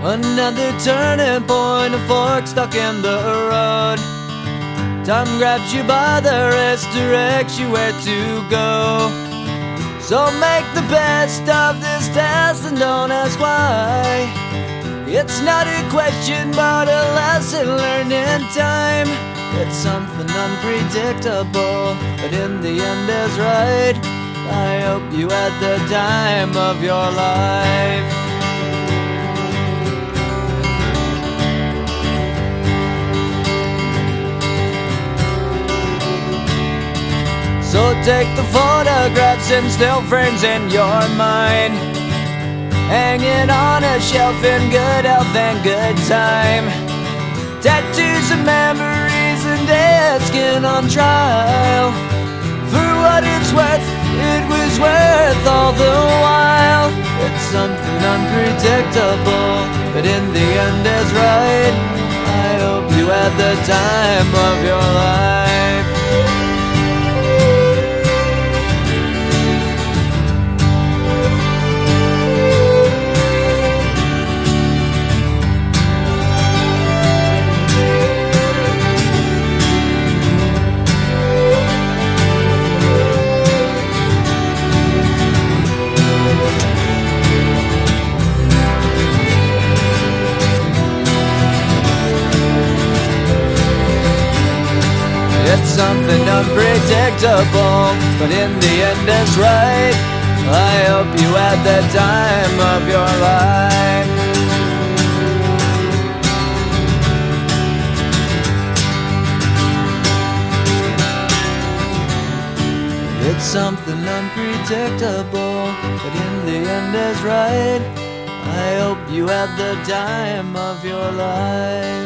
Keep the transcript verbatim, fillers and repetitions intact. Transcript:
Another turning point, a fork stuck in the road. Time grabs you by the wrist, directs you where to go. So make the best of this test and don't ask why. It's not a question but a lesson learned in time. It's something unpredictable, but in the end is right. I hope you had the time of your life. So take the photographs and still frames in your mind, hanging on a shelf in good health and good time. Tattoos of memories and dead skin on trial. For what it's worth, it was worth all the while. It's something unpredictable, but in the end is right. I hope you had the time of your life. It's something unpredictable, but in the end it's right. I hope you had the time of your life. It's something unpredictable, but in the end is right. I hope you had the time of your life.